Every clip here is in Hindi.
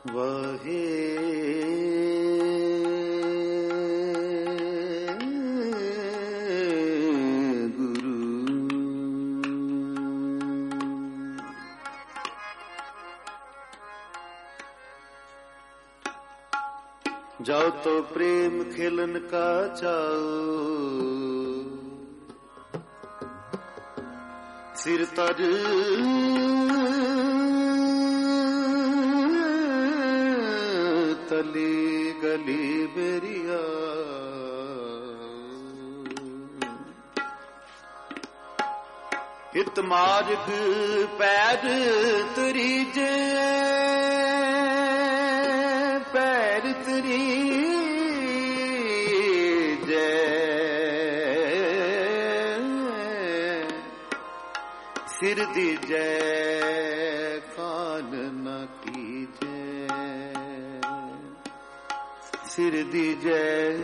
ਵਾਹਿਗੁਰੂ। जाओ तो प्रेम खिलन का चाओ, सिर तर तली गली बेरिया। हित मार्ग पैर तरीजे, पैर तरीजे, सिर दीजे कान न कीजे, सिर दीजे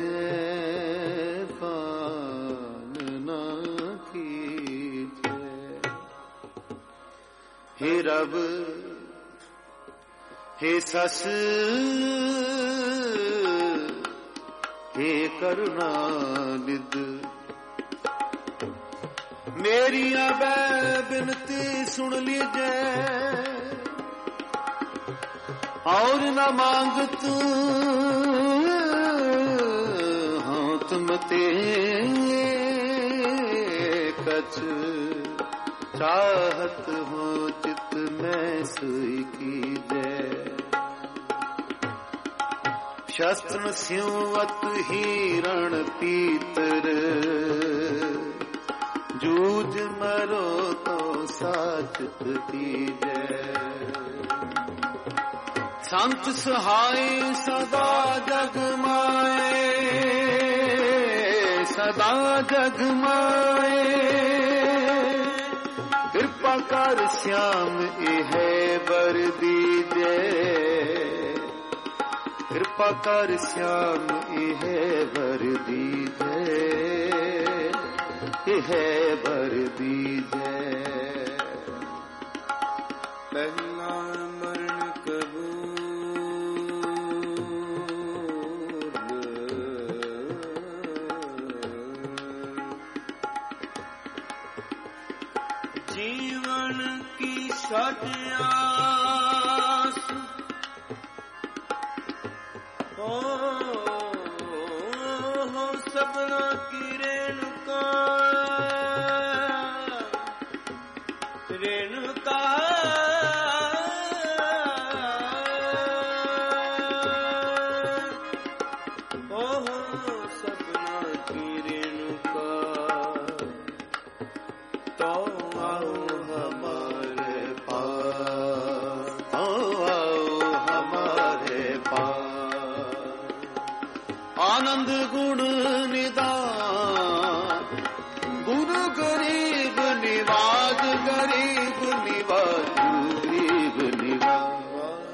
कान न कीजे। हे रब हे सस हे करुणा निध, मेरी अबै बिनती सुन लीजे, और न मांगत हाँ तुम ते कछ, चाहत हो चित में सोई कीजे। शस्त्र सिंवत हिरण पीतर, जूझ मरो तो साचत कीजे। संत सहाय सदा जग माए, सदा जग माए। कृपा कर श्याम इहे बर दीजे, कृपा कर श्याम इहे बर दीजे, इहे बर दीजे। पहला मरण कबूल, जीवन की सटियास हो सबना की रेणुका, रेणुका हो सबना की रेणुका। तो आओ हमारे पास, आओ हमारे पास। आनंद गुण निदान, गुण गरीब निवाज, गरीब निवाज, गरीब निवाज।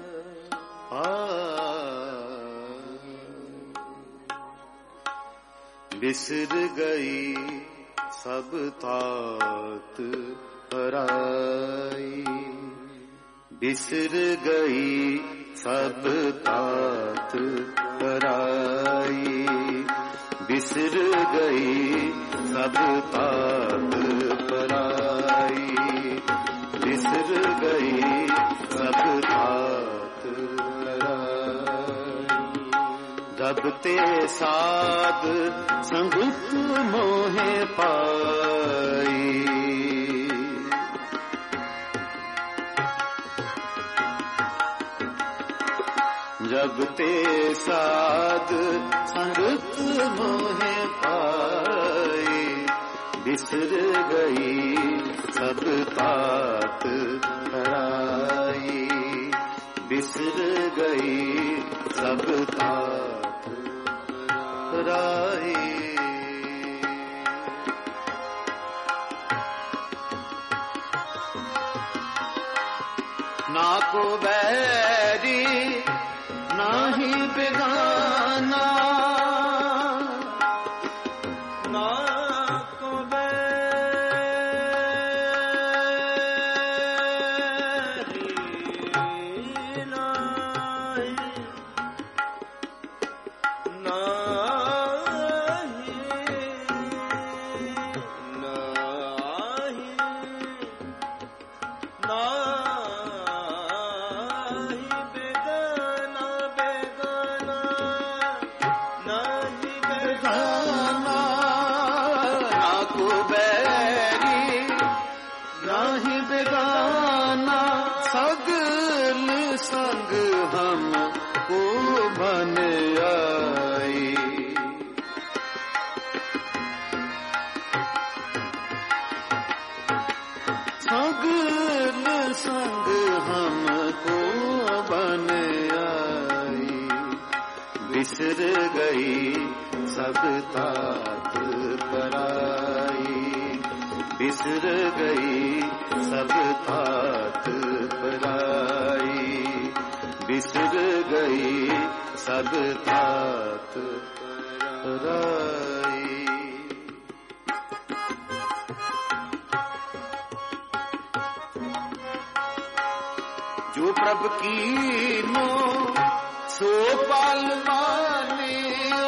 बिसर गई सब तात पराई, बिसर गई सब तात पराई, बिसर गई सब तात पराई, बिसर गई सब तात पराई। जब ते साध संगत मोहे पाई, जब ते साध संगत मोहे पाई। बिसर गई सब तात पराई, बिसर गई सब तात पराई। ना को बैरी नाही बेगाना, ना को बैरी ना संग हमको बन आई। सगल संग हमको बन आई। बिसर गई सब तात पराई। बिसर गई सब तात पराई। बिसर गई सब तात पराई। जो प्रभु कीनो सो पाल मानियो।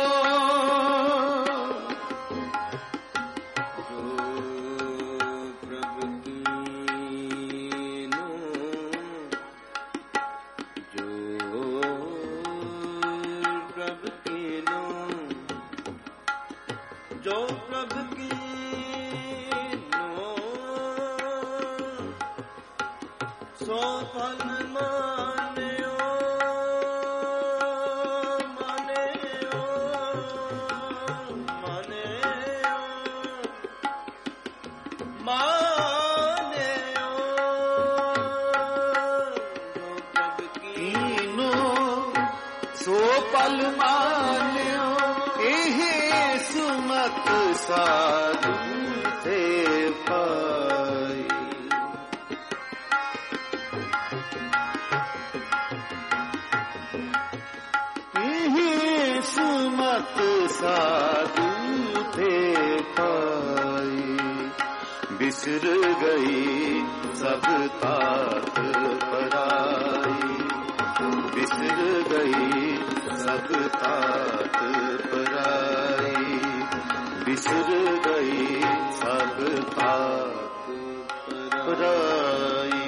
साधु थे पाई। यही सुमत साधु थे पाई। बिसर गई सब तात पराई। बिसर गई सब तात पराई। बिसर गई सब तात पराई।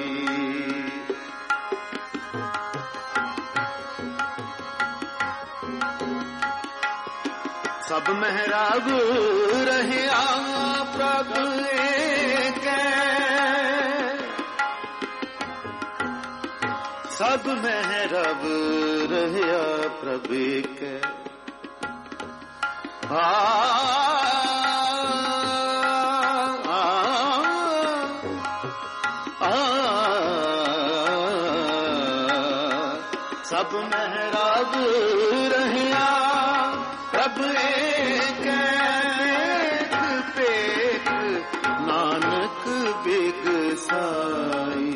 सब महराब रहे प्रभु एक। सब महराब रहे प्रभु एक। सब महराब रहिया प्रभु एक। पेख नानक बिग साई।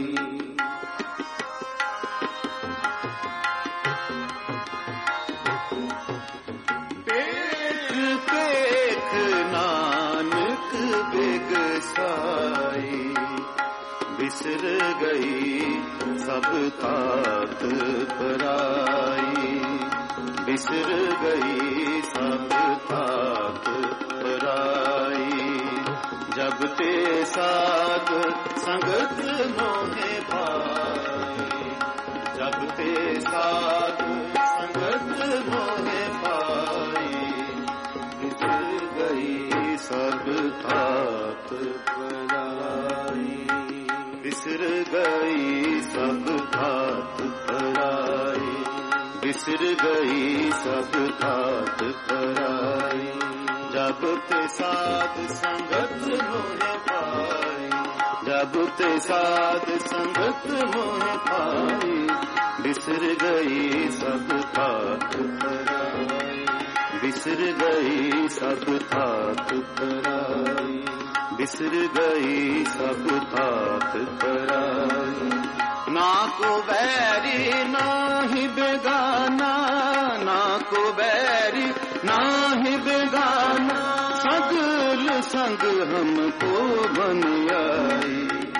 पेख नानक बिग साई। बिसर गई सब तात पराई। बिसर गई सब तात पराई। जब ते साध संगत मोहे पाई। जब ते साध संगत मोहे पाई। बिसर गई सब तात पराई। बिसर गई सब तात पराई। बिसर गई सब तात पराई। जब ते साध संगत मोहे पाई। जब ते साध संगत मोहे पाई। बिसर गई सब तात पराई। बिसर गई सब तात पराई। बिसर गई सब तात पराई। ना को बैरी ना ही बेगाना। ना को बैरी ना ही बेगाना। सगल संग हमको बन आई।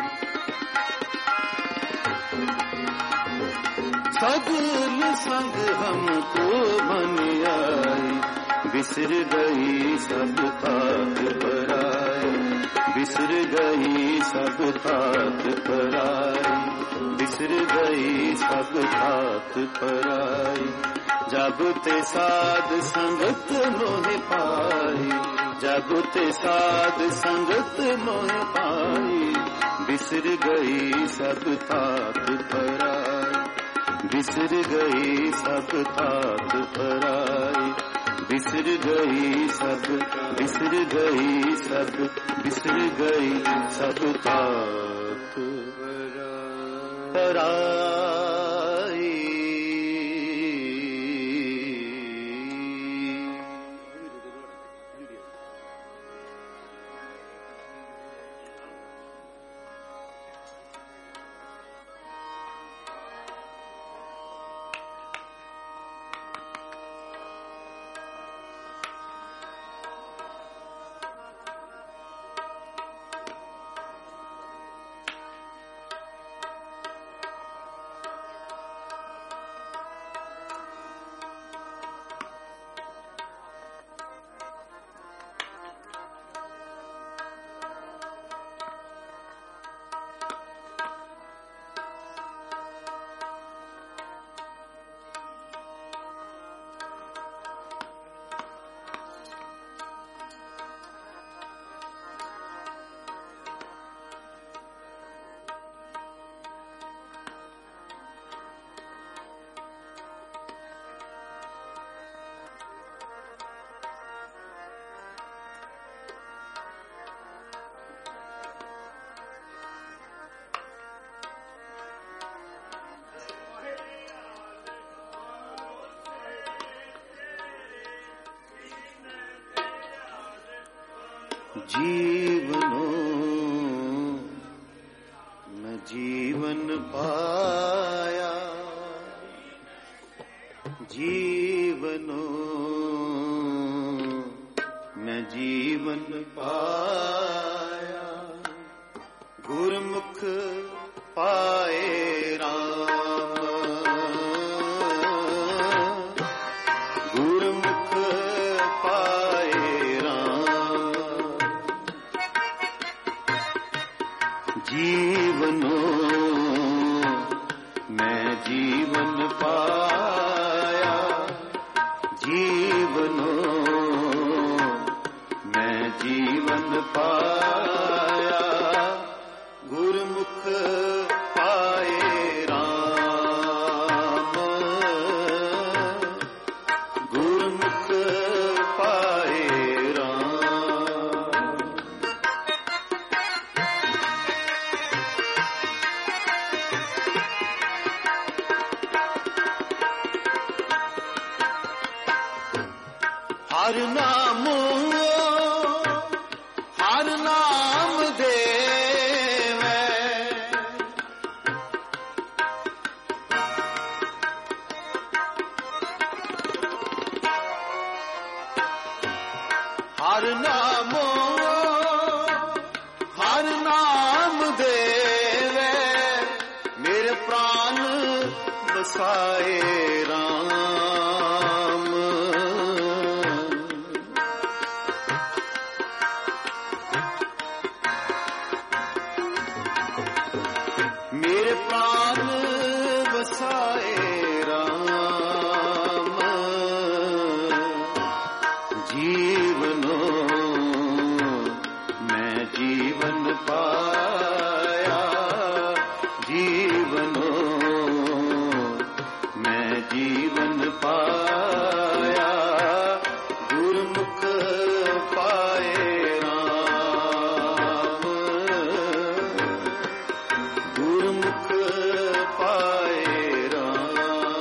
सगल संग हमको बन आई। बिसर गई सब तात पराई। बिसर गई सब तात पराई। बिसर गई सब तात पराई। जब ते साध संगत मोहे पाई। जब ते साध संगत मोहे पाई। बिसर गई सब तात पराई। बिसर गई सब तात पराई, बिसर गई सब, बिसर गई सब, बिसर गई सब तात पराई। जीवनो न जीवन पाया, जीवनो न जीवन पाया, गुरमुख पाए राम, गुरमुख पाए राम। जीवनो मैं जीवन पाया, जीवनो मैं जीवन पाया, गुरमुख पाए राम, गुरमुख पाए राम। हर नाम, हर नाम देवे, हर नाम, हर नाम देवे, मेरे प्राण बसाए राम, मेरे प्राण बसाए राम। जीवनो मैं जीवन पाया, जीवनो मैं जीवन पाया, गुरमुख पाए राम, गुरमुख पाए राम।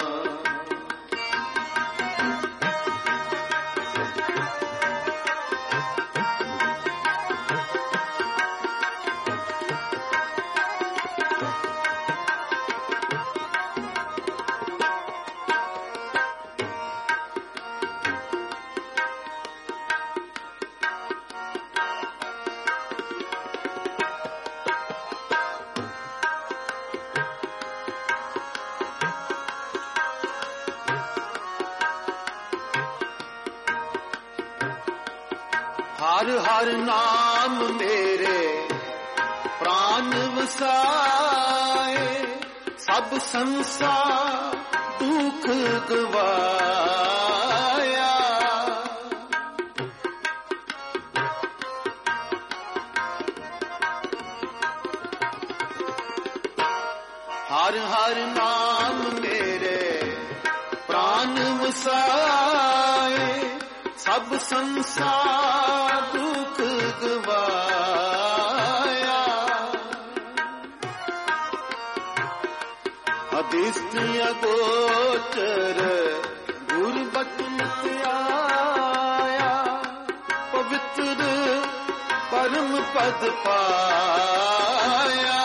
हर हर नाम मेरे प्राण वसाए, सब संसार दुख गवाया। हर हर नाम मेरे ਵਸਾਏ, ਸਭ ਸੰਸਾਰ ਦੁੱਖ ਗਵਾਇਆ। ਅਦਿਸ਼ਟ ਅਗੋਚਰ ਗੁਰਬਚਨ ਆਇਆ, ਪਵਿੱਤਰ ਪਰਮ ਪਦ ਪਾਇਆ।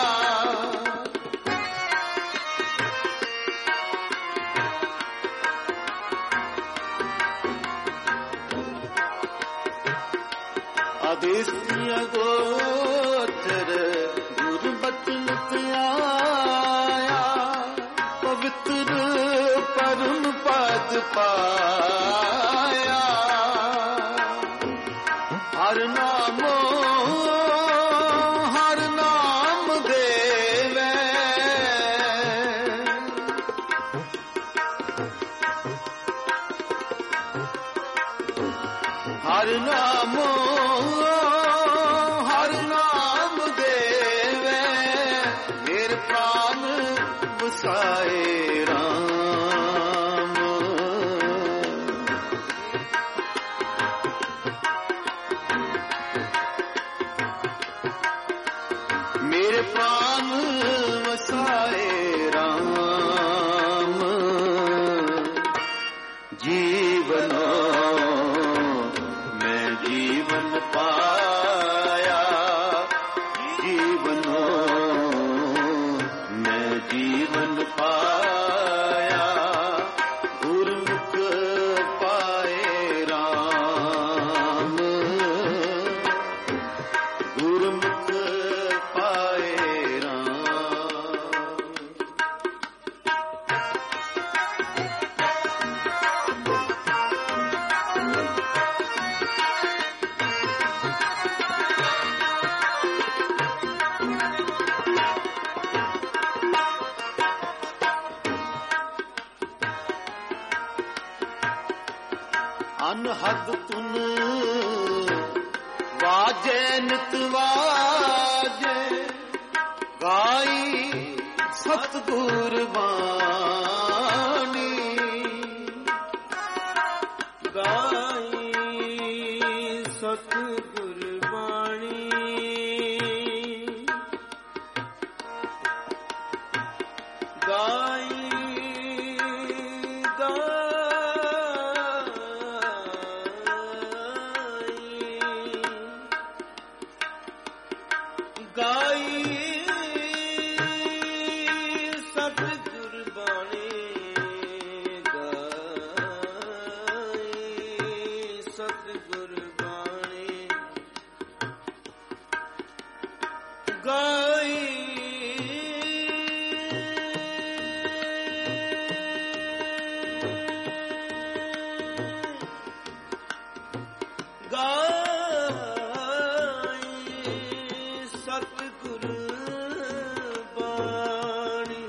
ਅਦਿਸ਼ਟ ਅਗੋਚਰ ਗੁਰਬਚਨ ਆਇਆ, ਪਵਿੱਤਰ ਪਰਮ ਪਦ ਪਾਇਆ। ਹਰ ਨਾਮੋ ਹਰ ਨਾਮ ਦੇਵੈ, ਹਰ ਨਾਮੋ ਹਰ ਨਾਮ ਦੇਵੈ, ਮੇਰੇ ਪ੍ਰਾਨ ਵਸਾਏ ਰਾਮ। ਮੇਰੇ ਪ੍ਰਾਨ ਵਸਾਏ ਰਾਮ। ਜੀਵਨੋ ਮੈਂ ਜੀਵਨ ਪਾਇਆ, ਜੀਵਨੋ ਮੈਂ ਜੀਵਨ ਪਾਇਆ। ਗੁਰਮੁਖ ਪਾਏ ਰਾਮ, ਗੁਰਮੁਖ ਪਾਏ ਰਾਮ। ਅਨਹਦ ਤੁਨ ਵਾਜੈ ਨਿਤ ਵਾਜੈ, ਗਾਈ ਸਤਿਗੁਰ ਬਾਣੀ। ਗਾਈ ਸਤਿਗੁਰ ਬਾਣੀ, ਗਾਈ ਗਾਈ ਸਤਿਗੁਰ ਬਾਣੀ, ਗਾਈ ਸਤਿਗੁਰ ਬਾਣੀ, ਗਾਈ ਸਤਿਗੁਰ ਬਾਣੀ,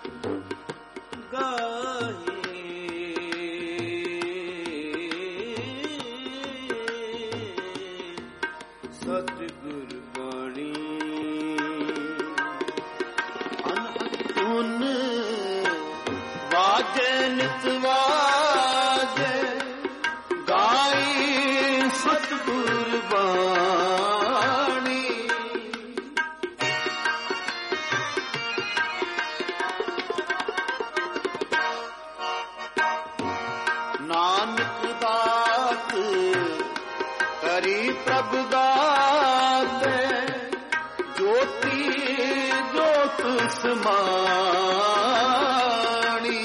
ਗਾਈ ਸਤਿਗੁਰ ਬਾਣੀ। ਅਨਹਦ ਤੁਨ ਵਾਜੈ ਨਿਤ ਵਾਜੈ, ਗਾਈ ਸਤਿਗੁਰ ਬਾਣੀ। ਨਾਨਕ ਦਾਤ ਕਰੀ ਪ੍ਰਭ ਦਾਤੇ, ਜੋਤੀ ਜੋਤ ਸਮਾਣੀ।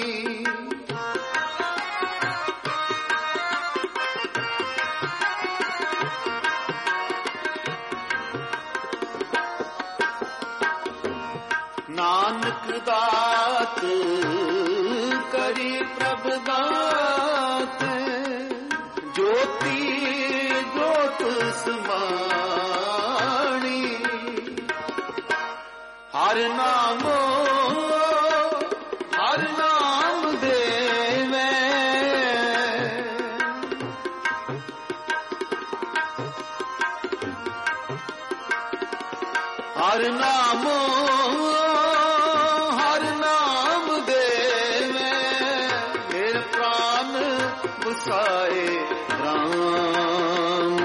ਨਾਨਕ ਦਾਤ ਕਰੀ ਪ੍ਰਭ ਦਾਤੇ, ਜੋਤੀ ਜੋਤ ਸਮਾਣੀ। ਹਰ ਨਾਮੋ ਹਰ ਨਾਮ ਦੇਵੈ, ਹਰ ਨਾਮੋ ਹਰ ਨਾਮ ਦੇਵੈ, ਮੇਰੇ ਪ੍ਰਾਨ बसाए राम।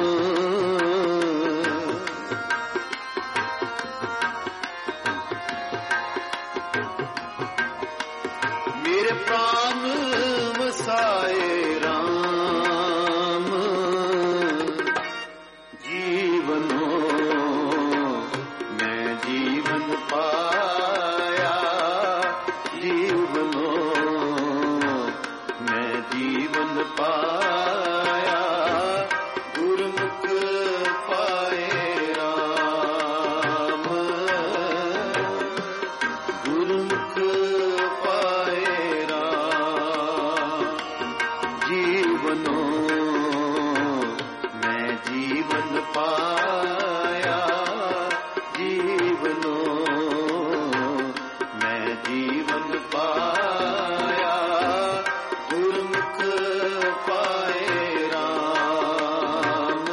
मेरे प्राण बसाए राम। जीवनो मैं जीवन पाया, जीवनो मैं जीवन पाया। गुरमुख पाए राम, गुरमुख पाए राम। जीवनो मैं जीवन पाया, जीवनो मैं जीवन पाया। गुरमुख पाए राम,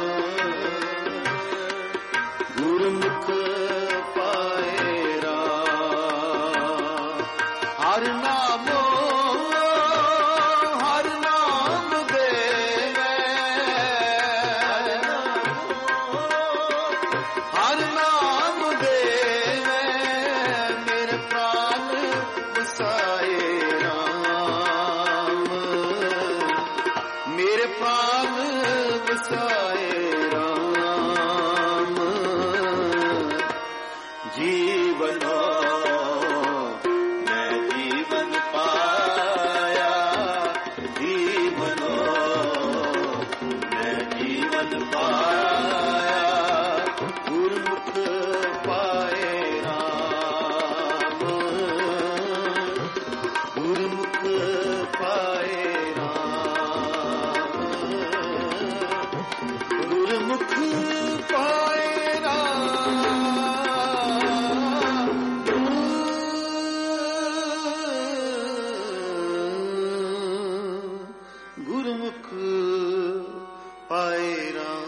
गुरमुख पाए राम। हर नामो हर नाम देवे, हर नाम देवे। मेरे प्राण बसाए राम, मेरे प्राण बसाए राम। जीवनो मैं जीवन पाया, जीवनो मैं जीवन पाया। गुरमुख पाए राम, गुरमुख पाए राम। गुरमुख पाए राम, गुरमुख पाए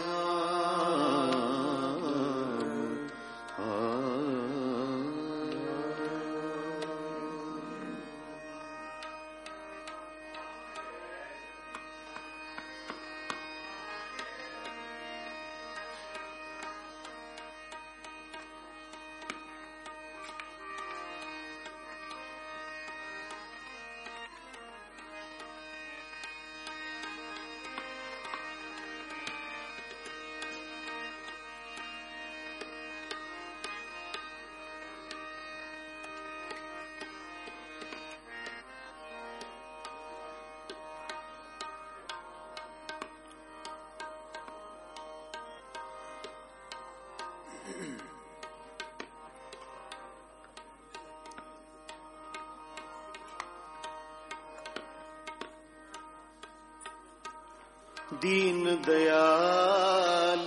दीन दयाल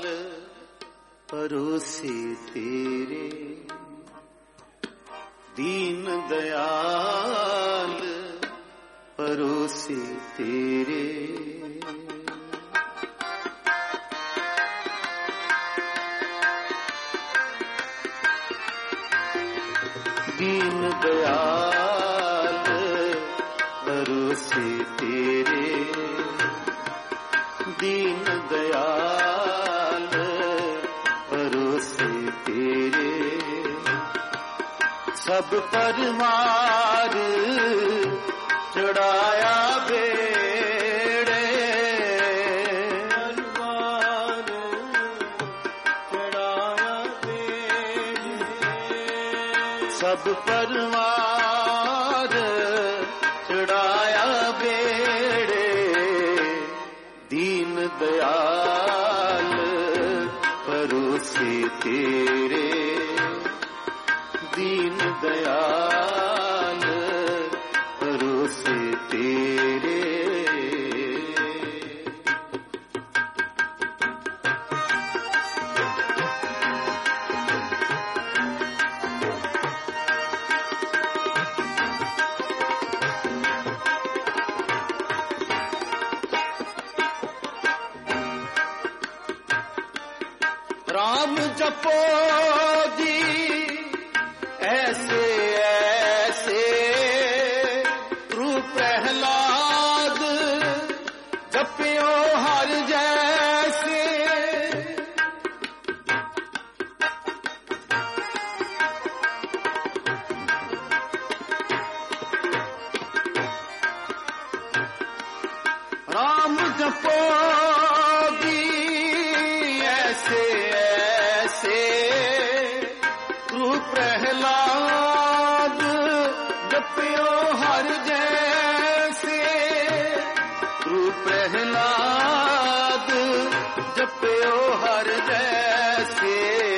परोसे तेरे, दीन दयाल परोसे तेरे। दीन दयाल परोसे तेरे, दीन दयाल परोसे तेरे। सब पर मार चढ़ाया बेड़े, परवार चढ़ाया बेड़े। सब पर मार चढ़ाया बेड़े। दीन दयाल परोसे तेरे, दीन दयाल परोसे तेरे। राम जपो जी ऐसे ऐसे, तू प्रहलाद जप राम जपोगी ऐसे ऐसे तू प्रहलाद जपियो हर जैसे तू प्रहलाद जपियो हर जैसे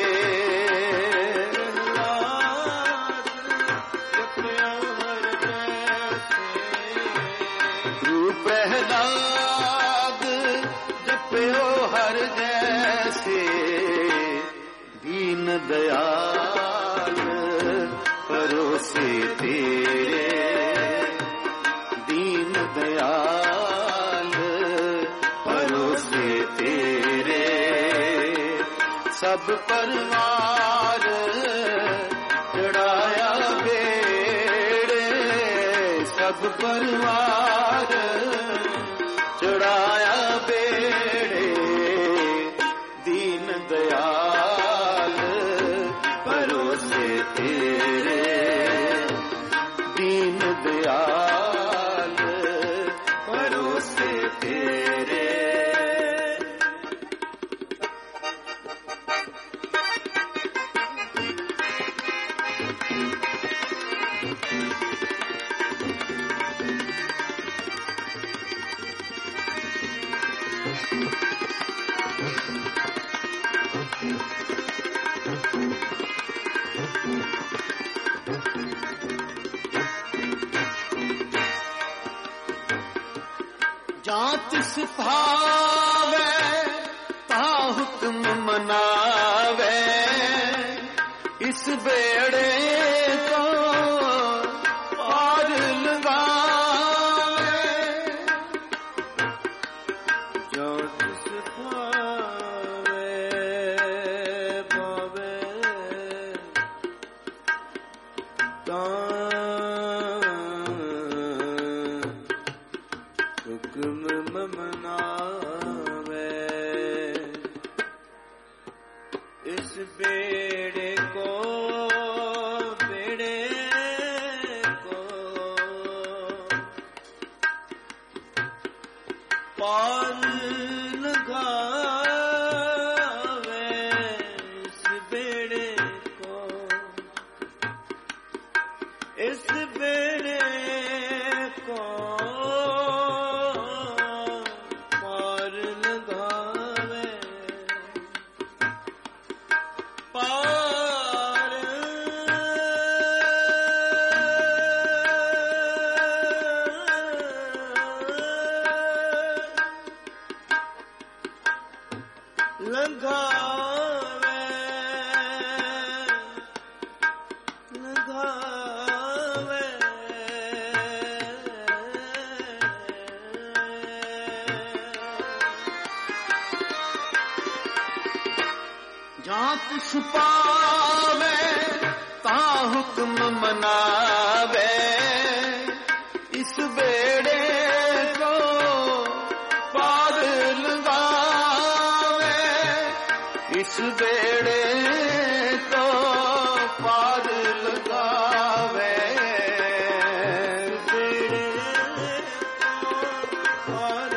प्रहलाद जपियो हर जैसे दीन दयाल परोसे तेरे दीन दयाल परोसे तेरे सब परवार चढ़ाया बेड़े सब परवार चढ़ाया बेड़े दीन दयाल परोसे तेरे दीन दयाल परोसे तेरे जात सिफावे ता हुक्म मनावे इस बेड़े को पार लगावे जात सिफावे पावे ता हुक्म मनावे इस बेड़े को पार लगावे इस बेड़े को इस बेड़े को पार लगावे पार लगावे लगावे जात छुपावे ता हुक्म मनावे इस बेड़े को पार लगावे इस बेड़े को पार लगावे बेड़े को पार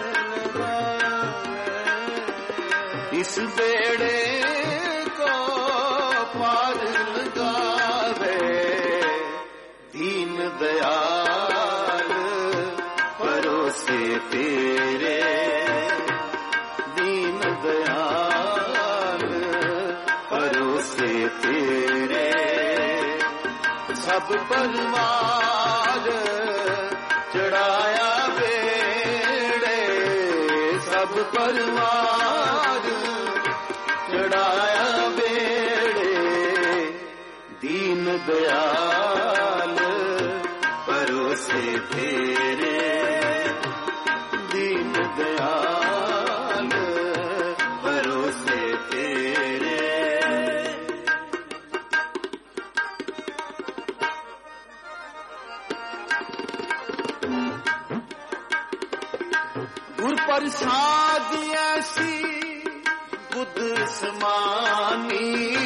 लगावे इस बेड़े को पार लगावे दीन दयाल परोसे तेरे दीन दयाल परोसे तेरे सब परवार चढ़ाया बेड़े सब परवार चढ़ाया बेड़े दीन दयाल परोसे तेरे दीन दयाल परोसे तेरे गुर प्रसाद ऐसी बुद्ध समानी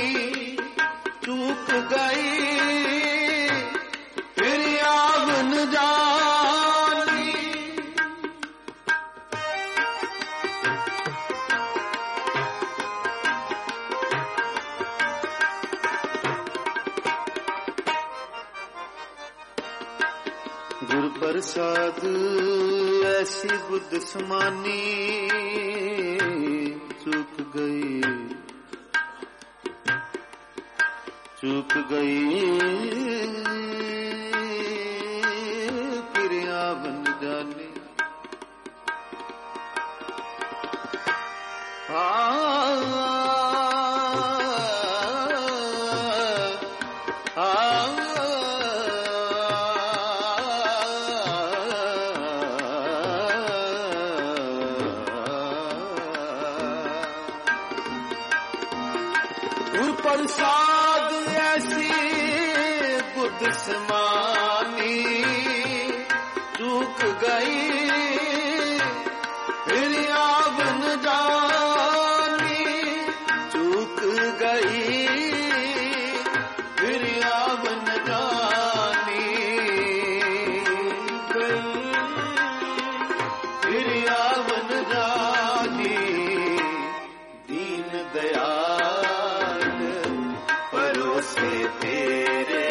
चूक गई फिर आग न जानी प्रसाद ऐसी बुद्ध समानी चूक गई क्रिया बन जानी। प्रसाद ऐसी बुद्ध समानी चूक गई फिर बन जानी। चूक गई फिर बन जानी। फिर बन जानी। दीन दयाल परोसे तेरे।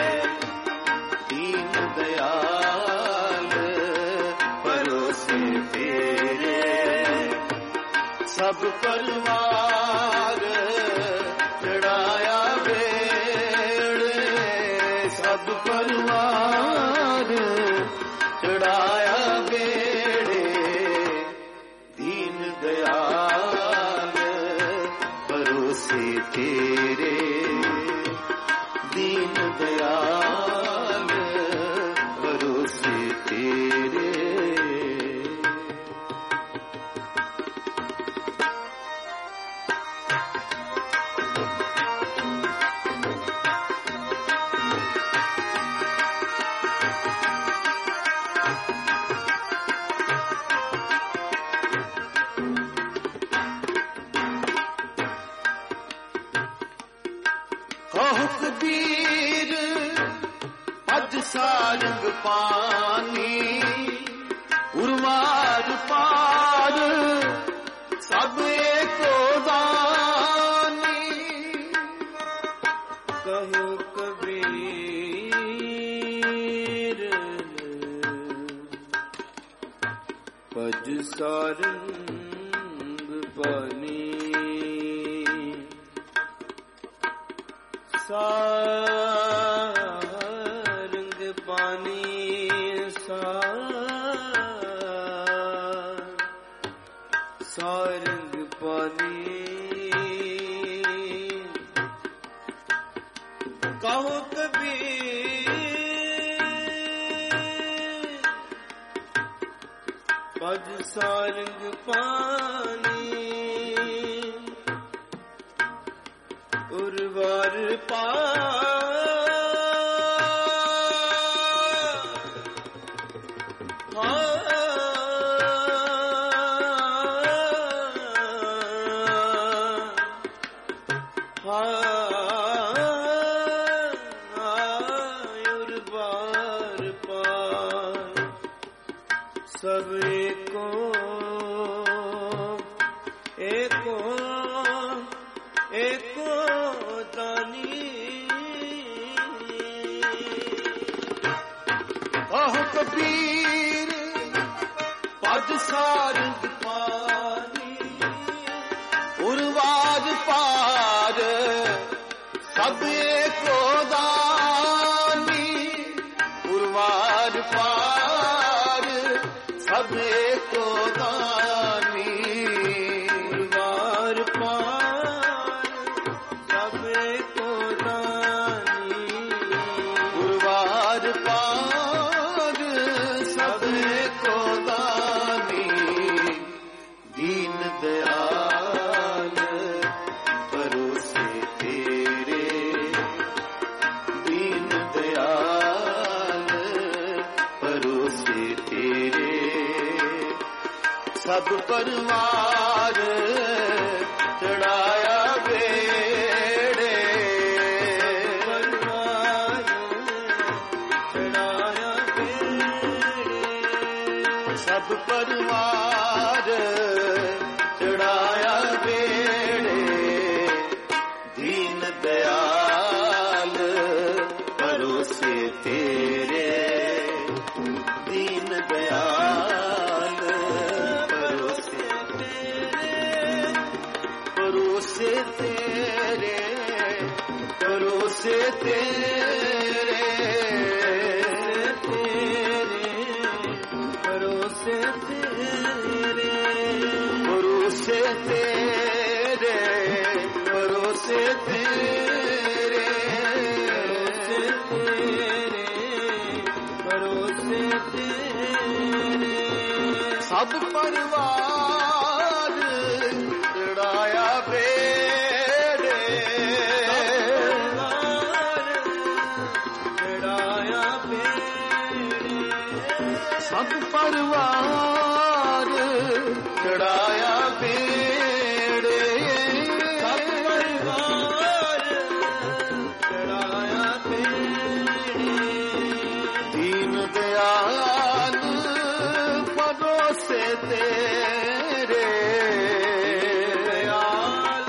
दीन दयाल परोसे तेरे। सब परिवार चढ़ाया बेड़े। सब परिवार चढ़ाया बेड़े। दीन दयाल परोसे तेरे। दीन दयाल परोसे तेरे। कहो कबीर पद सारंग पानी। उर्वार पार सब एको दानी। कहो कबीर पद सारंग पानी। सारंग पानी सारंग पानी। कहो कबीर पद सारंग पानी। उर्वार सब एको एको एको दानी। कहो कबीर पद सारंग पानी। उर्वार पार सब एको दानी। उर्वार पार सब एको दानी। उर्वार पार सब एको दानी। उर्वार पार सब एको दानी। दीन दयाल परोसे तेरे। दीन दयाल परोसे तेरे। सब परिवार चढ़ाया बेड़े। परिवार चढ़ाया बेड़े। सब परिवार चढ़ाया बेड़े। दीन दयाल परोसे तेरे। तेरे भरोसे तेरे भरोसे तेरे भरोसे तेरे भरोसे तेरे सब परिवार चढ़ाया बेड़े चढ़ाया बेड़े सब परिवार चढ़ाया बेड़े सब परिवार चढ़ाया बेड़े दीन दयाल परोसे तेरे दयाल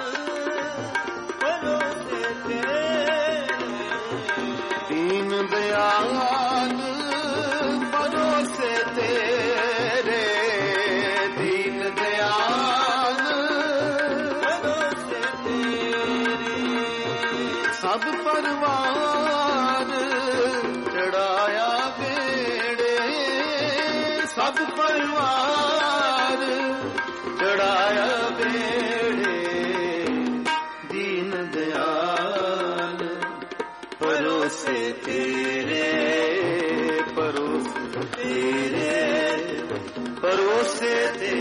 भरोसे तेरे दीन दयाल परोसे तेरे दीन दयाल भरोसे तेरे सब परिवार चढ़ाया बेड़े सब परिवार चढ़ाया बेड़े दीन दयाल परोसे तेरे परोसे तेरे परोसे तेरे